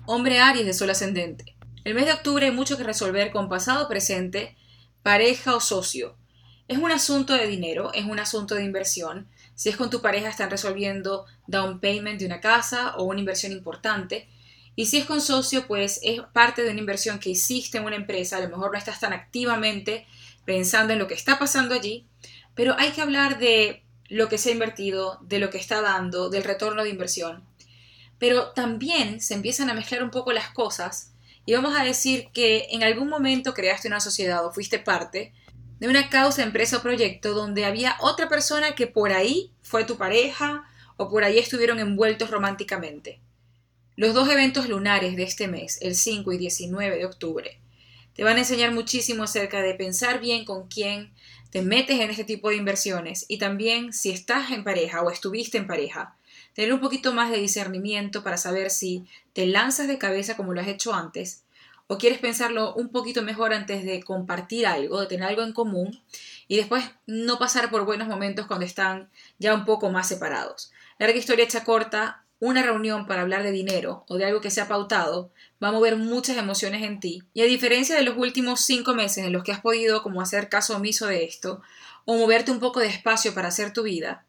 Hombre Aries de Sol ascendente. El mes de octubre hay mucho que resolver con pasado, presente, pareja o socio. Es un asunto de dinero, es un asunto de inversión. Si es con tu pareja están resolviendo down payment de una casa o una inversión importante. Y si es con socio, pues es parte de una inversión que hiciste en una empresa. A lo mejor no estás tan activamente pensando en lo que está pasando allí, pero hay que hablar de lo que se ha invertido, de lo que está dando, del retorno de inversión. Pero también se empiezan a mezclar un poco las cosas y vamos a decir que en algún momento creaste una sociedad o fuiste parte de una causa, empresa o proyecto donde había otra persona que por ahí fue tu pareja o por ahí estuvieron envueltos románticamente. Los dos eventos lunares de este mes, el 5 y 19 de octubre, te van a enseñar muchísimo acerca de pensar bien con quién te metes en este tipo de inversiones y también si estás en pareja o estuviste en pareja, tener un poquito más de discernimiento para saber si te lanzas de cabeza como lo has hecho antes o quieres pensarlo un poquito mejor antes de compartir algo, de tener algo en común y después no pasar por buenos momentos cuando están ya un poco más separados. Larga historia hecha corta, una reunión para hablar de dinero o de algo que se ha pautado va a mover muchas emociones en ti y a diferencia de los últimos 5 meses en los que has podido como hacer caso omiso de esto o moverte un poco de espacio para hacer tu vida,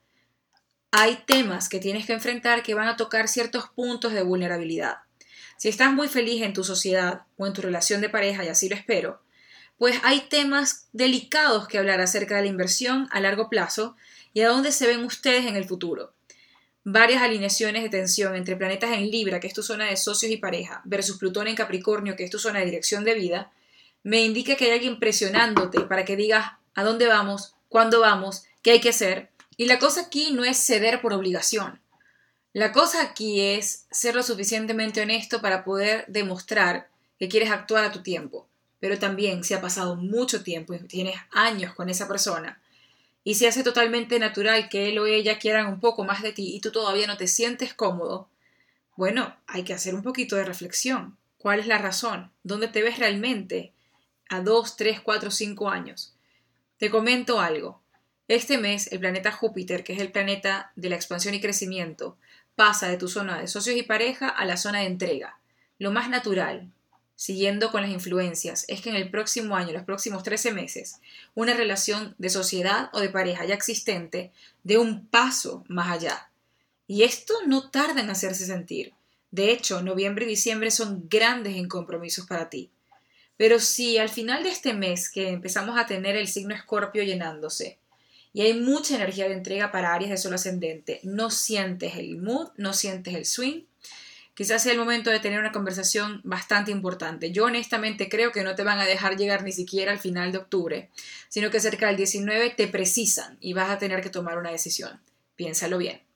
hay temas que tienes que enfrentar que van a tocar ciertos puntos de vulnerabilidad. Si estás muy feliz en tu sociedad o en tu relación de pareja, y así lo espero, pues hay temas delicados que hablar acerca de la inversión a largo plazo y a dónde se ven ustedes en el futuro. Varias alineaciones de tensión entre planetas en Libra, que es tu zona de socios y pareja, versus Plutón en Capricornio, que es tu zona de dirección de vida, me indica que hay alguien presionándote para que digas a dónde vamos, cuándo vamos, qué hay que hacer. Y la cosa aquí no es ceder por obligación. La cosa aquí es ser lo suficientemente honesto para poder demostrar que quieres actuar a tu tiempo. Pero también si ha pasado mucho tiempo y tienes años con esa persona y se hace totalmente natural que él o ella quieran un poco más de ti y tú todavía no te sientes cómodo, bueno, hay que hacer un poquito de reflexión. ¿Cuál es la razón? ¿Dónde te ves realmente a 2, 3, 4, 5 años? Te comento algo. Este mes el planeta Júpiter, que es el planeta de la expansión y crecimiento, pasa de tu zona de socios y pareja a la zona de entrega. Lo más natural, siguiendo con las influencias, es que en el próximo año, los próximos 13 meses, una relación de sociedad o de pareja ya existente dé un paso más allá. Y esto no tarda en hacerse sentir. De hecho, noviembre y diciembre son grandes en compromisos para ti. Pero si al final de este mes que empezamos a tener el signo Escorpio llenándose y hay mucha energía de entrega para Aries de Sol ascendente, no sientes el mood, no sientes el swing, quizás sea el momento de tener una conversación bastante importante. Yo honestamente creo que no te van a dejar llegar ni siquiera al final de octubre, sino que cerca del 19 te precisan y vas a tener que tomar una decisión. Piénsalo bien.